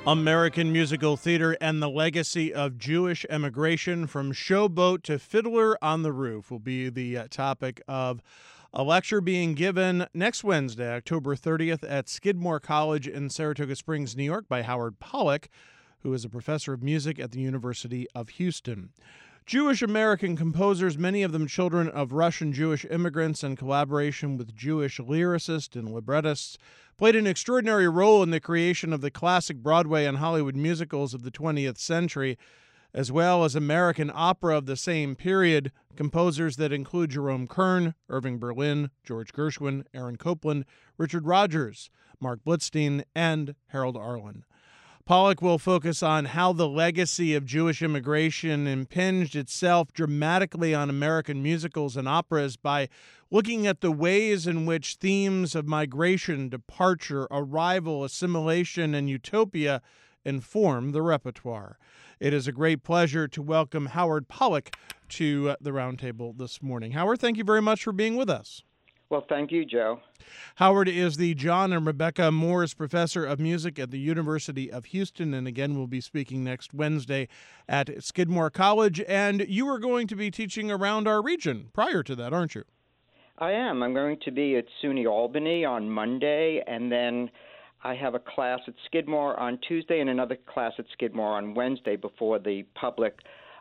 American musical theater and the legacy of Jewish emigration from Showboat to Fiddler on the Roof will be the topic of a lecture being given next Wednesday, October 30th at Skidmore College in Saratoga Springs, New York by Howard Pollack, who is a professor of music at the University of Houston. Jewish American composers, many of them children of Russian Jewish immigrants, in collaboration with Jewish lyricists and librettists, played an extraordinary role in the creation of the classic Broadway and Hollywood musicals of the 20th century, as well as American opera of the same period. Composers that include Jerome Kern, Irving Berlin, George Gershwin, Aaron Copland, Richard Rodgers, Mark Blitzstein, and Harold Arlen. Pollack will focus on how the legacy of Jewish immigration impinged itself dramatically on American musicals and operas by looking at the ways in which themes of migration, departure, arrival, assimilation, and utopia inform the repertoire. It is a great pleasure to welcome Howard Pollack to the roundtable this morning. Howard, thank you very much for being with us. Well, thank you, Joe. Howard is the John and Rebecca Morris Professor of Music at the University of Houston, and again will be speaking next Wednesday at Skidmore College. And you are going to be teaching around our region prior to that, aren't you? I am. I'm going to be at SUNY Albany on Monday, and then I have a class at Skidmore on Tuesday and another class at Skidmore on Wednesday before the public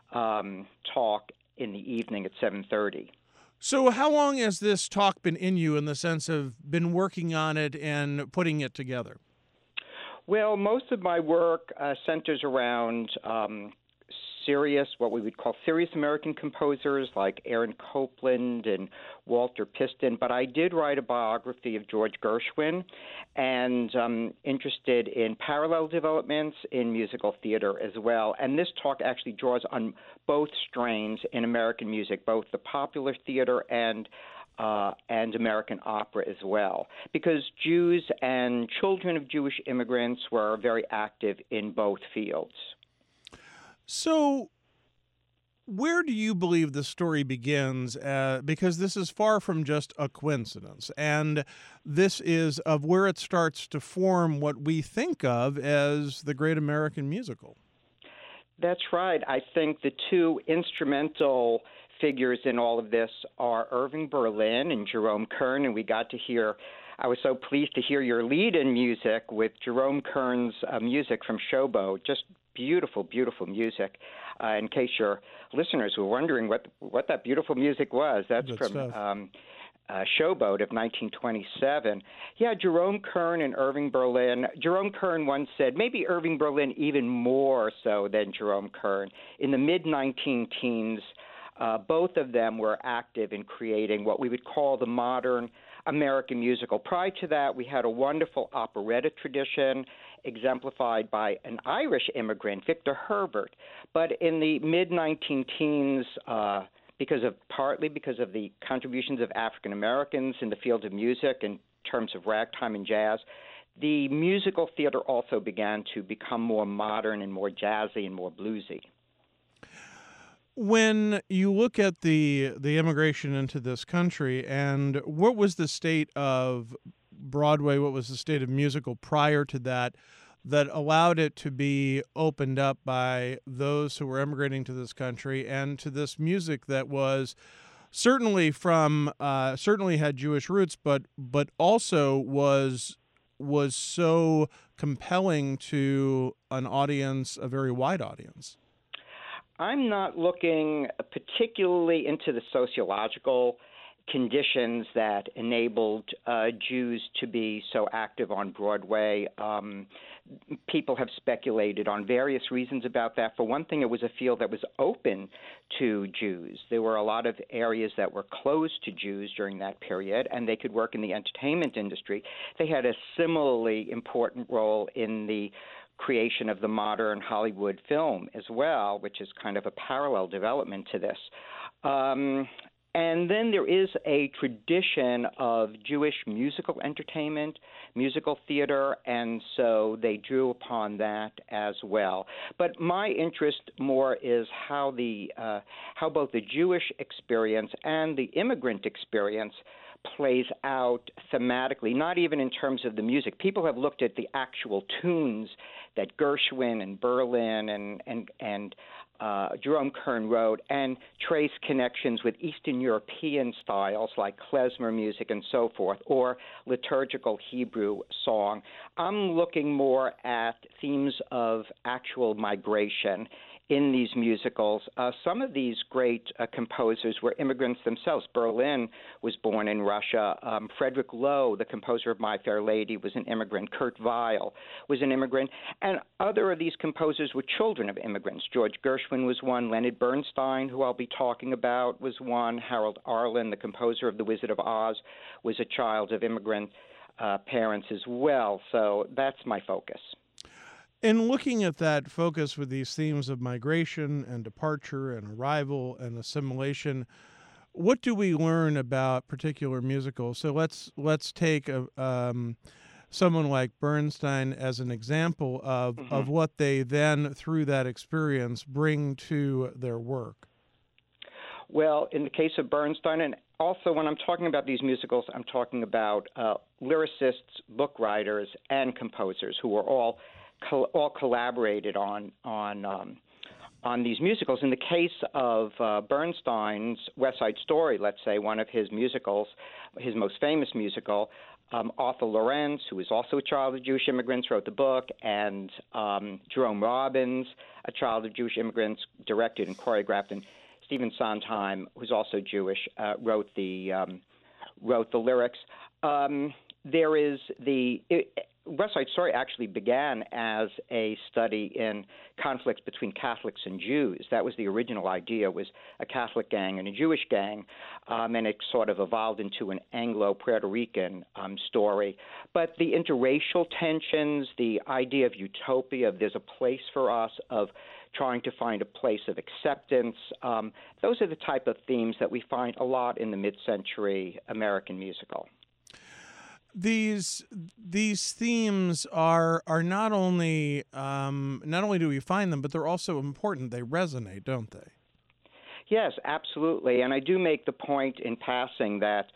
talk in the evening at 7:30. So how long has this talk been in you in the sense of been working on it and putting it together? Well, most of my work centers around what we would call serious American composers like Aaron Copland and Walter Piston, but I did write a biography of George Gershwin, and I'm interested in parallel developments in musical theater as well. And this talk actually draws on both strains in American music, both the popular theater and American opera as well, because Jews and children of Jewish immigrants were very active in both fields. So where do you believe the story begins? Because this is far from just a coincidence, and this is of where it starts to form what we think of as the great American musical. That's right. I think the two instrumental figures in all of this are Irving Berlin and Jerome Kern, and I was so pleased to hear your lead-in music with Jerome Kern's music from Showboat. Just beautiful, beautiful music. In case your listeners were wondering what that beautiful music was, that's Good from Showboat of 1927. Yeah, Jerome Kern and Irving Berlin. Jerome Kern once said, maybe Irving Berlin even more so than Jerome Kern. In the mid-19 teens, both of them were active in creating what we would call the modern American musical. Prior to that, we had a wonderful operetta tradition exemplified by an Irish immigrant, Victor Herbert. But in the mid-19 teens, partly because of the contributions of African Americans in the field of music in terms of ragtime and jazz, the musical theater also began to become more modern and more jazzy and more bluesy. When you look at the immigration into this country, and what was the state of Broadway, what was the state of musical prior to that allowed it to be opened up by those who were immigrating to this country and to this music that was certainly had Jewish roots, but also was so compelling to an audience, a very wide audience? I'm not looking particularly into the sociological conditions that enabled Jews to be so active on Broadway. People have speculated on various reasons about that. For one thing, it was a field that was open to Jews. There were a lot of areas that were closed to Jews during that period, and they could work in the entertainment industry. They had a similarly important role in the creation of the modern Hollywood film as well, which is kind of a parallel development to this. And then there is a tradition of Jewish musical entertainment, musical theater, and so they drew upon that as well. But my interest more is how both the Jewish experience and the immigrant experience plays out thematically, not even in terms of the music. People have looked at the actual tunes that Gershwin and Berlin and Jerome Kern wrote and trace connections with Eastern European styles like klezmer music and so forth, or liturgical Hebrew song. I'm looking more at themes of actual migration in these musicals. Some of these great composers were immigrants themselves. Berlin was born in Russia. Frederick Loewe, the composer of My Fair Lady, was an immigrant. Kurt Weill was an immigrant. And other of these composers were children of immigrants. George Gershwin was one. Leonard Bernstein, who I'll be talking about, was one. Harold Arlen, the composer of The Wizard of Oz, was a child of immigrant parents as well. So that's my focus. In looking at that focus with these themes of migration and departure and arrival and assimilation, what do we learn about particular musicals? So let's take someone like Bernstein as an example of what they then, through that experience, bring to their work. Well, in the case of Bernstein, and also when I'm talking about these musicals, I'm talking about lyricists, book writers, and composers who were all collaborated on these musicals. In the case of Bernstein's West Side Story, let's say, one of his musicals, his most famous musical, Arthur Laurents, who is also a child of Jewish immigrants, wrote the book, and Jerome Robbins, a child of Jewish immigrants, directed and choreographed, and Stephen Sondheim, who's also Jewish, wrote the lyrics. West Side Story actually began as a study in conflicts between Catholics and Jews. That was the original idea, was a Catholic gang and a Jewish gang, and it sort of evolved into an Anglo-Puerto Rican story. But the interracial tensions, the idea of utopia, of there's a place for us, of trying to find a place of acceptance, those are the type of themes that we find a lot in the mid-century American musical. These themes are not only do we find them, but they're also important. They resonate, don't they? Yes, absolutely. And I do make the point in passing that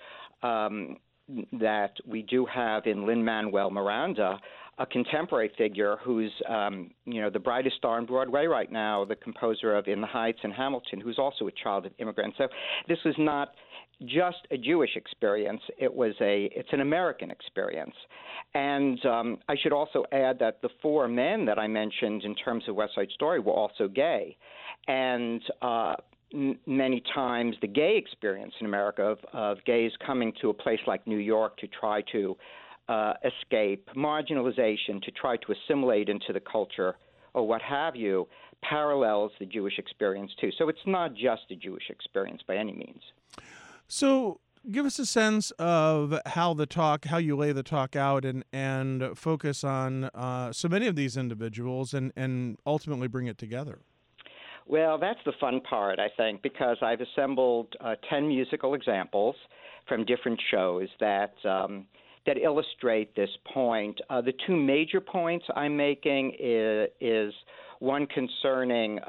that we do have in Lin-Manuel Miranda a contemporary figure who's the brightest star on Broadway right now, the composer of In the Heights and Hamilton, who's also a child of immigrants. So this was not just a Jewish experience. It's an American experience. And I should also add that the four men that I mentioned in terms of West Side Story were also gay. And many times the gay experience in America of gays coming to a place like New York to try to escape marginalization, to try to assimilate into the culture or what have you, parallels the Jewish experience too. So it's not just a Jewish experience by any means. So give us a sense of how you lay the talk out and focus on so many of these individuals and ultimately bring it together. Well, that's the fun part, I think, because I've assembled 10 musical examples from different shows that illustrate this point. The two major points I'm making is one concerning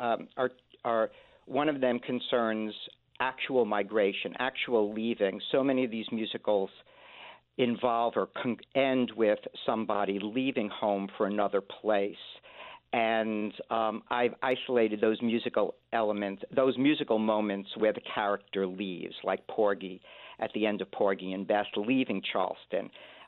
one of them concerns actual migration, actual leaving. So many of these musicals involve or end with somebody leaving home for another place. And I've isolated those musical elements, those musical moments where the character leaves, like Porgy at the end of Porgy and Bess leaving Charleston.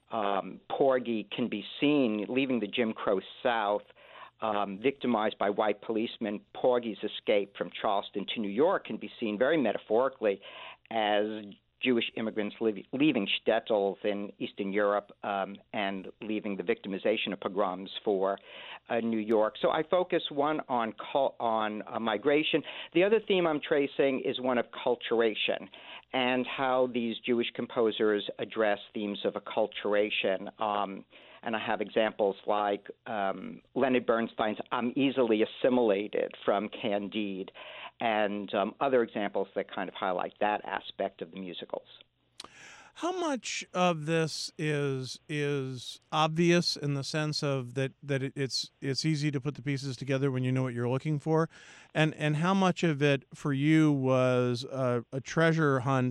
Porgy can be seen leaving the Jim Crow South, victimized by white policemen. Porgy's escape from Charleston to New York can be seen very metaphorically as Jewish immigrants leaving shtetls in Eastern Europe and leaving the victimization of pogroms for New York. So I focus one on migration. The other theme I'm tracing is one of acculturation and how these Jewish composers address themes of acculturation. And I have examples like Leonard Bernstein's I'm Easily Assimilated from Candide, and other examples that kind of highlight that aspect of the musicals. How much of this is obvious in the sense of that it's easy to put the pieces together when you know what you're looking for, and how much of it for you was a treasure hunt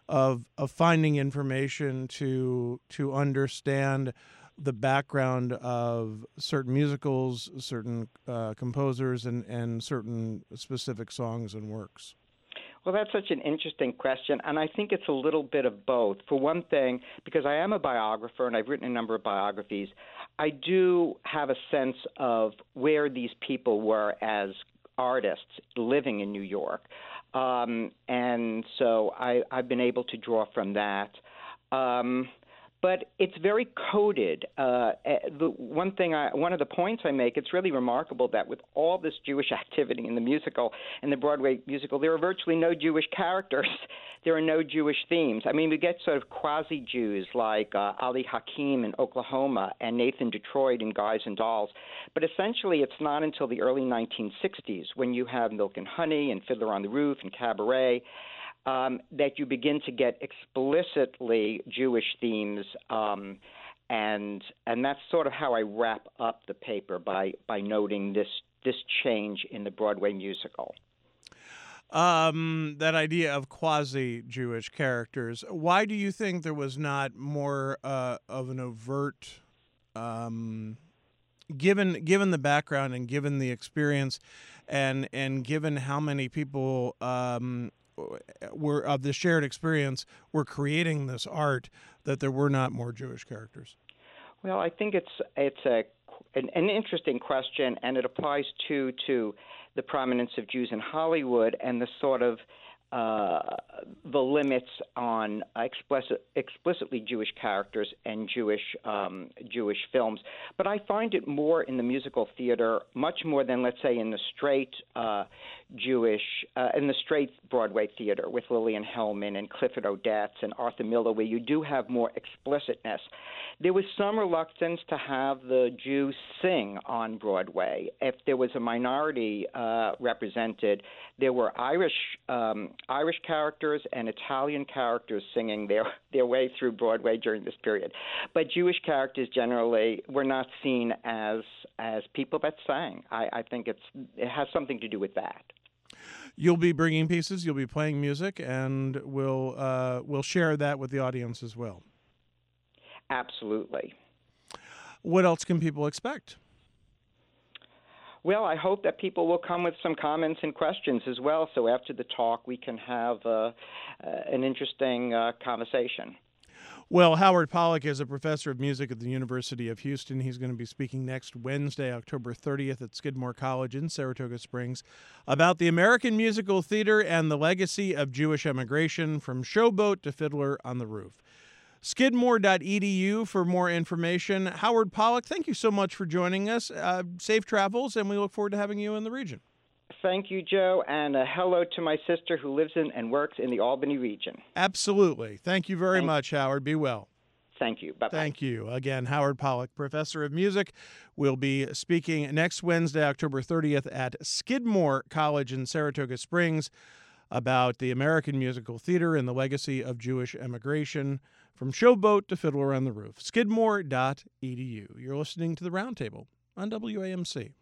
of finding information to understand the background of certain musicals, certain composers, and certain specific songs and works? Well, that's such an interesting question, and I think it's a little bit of both. For one thing, because I am a biographer and I've written a number of biographies, I do have a sense of where these people were as artists living in New York. And so I've been able to draw from that. But it's very coded. One of the points I make, it's really remarkable that with all this Jewish activity in the musical, in the Broadway musical, there are virtually no Jewish characters. There are no Jewish themes. I mean, we get sort of quasi-Jews like Ali Hakim in Oklahoma and Nathan Detroit in Guys and Dolls. But essentially, it's not until the early 1960s when you have Milk and Honey and Fiddler on the Roof and Cabaret that you begin to get explicitly Jewish themes, and that's sort of how I wrap up the paper by noting this change in the Broadway musical. That idea of quasi-Jewish characters. Why do you think there was not more of an overt, given the background and given the experience, and given how many people were of the shared experience were creating this art, that there were not more Jewish characters? Well, I think it's an interesting question, and it applies to the prominence of Jews in Hollywood and the sort of the limits on explicitly Jewish characters and Jewish films. But I find it more in the musical theater, much more than, let's say, in the straight in the straight Broadway theater with Lillian Hellman and Clifford Odets and Arthur Miller, where you do have more explicitness. There was some reluctance to have the Jews sing on Broadway. If there was a minority represented, there were Irish characters and Italian characters singing their way through Broadway during this period. But Jewish characters generally were not seen as people that sang. I think it has something to do with that. You'll be bringing pieces, you'll be playing music, and we'll share that with the audience as well. Absolutely. What else can people expect? Well, I hope that people will come with some comments and questions as well, so after the talk we can have an interesting conversation. Well, Howard Pollack is a professor of music at the University of Houston. He's going to be speaking next Wednesday, October 30th at Skidmore College in Saratoga Springs about the American musical theater and the legacy of Jewish emigration from Showboat to Fiddler on the Roof. Skidmore.edu for more information. Howard Pollack, thank you so much for joining us. Safe travels, and we look forward to having you in the region. Thank you, Joe, and hello to my sister who lives in and works in the Albany region. Absolutely. Thank you very much, Howard. Be well. Thank you. Bye-bye. Thank you. Again, Howard Pollack, professor of music, will be speaking next Wednesday, October 30th at Skidmore College in Saratoga Springs about the American musical theater and the legacy of Jewish emigration from Showboat to Fiddler on the Roof. Skidmore.edu. You're listening to The Roundtable on WAMC.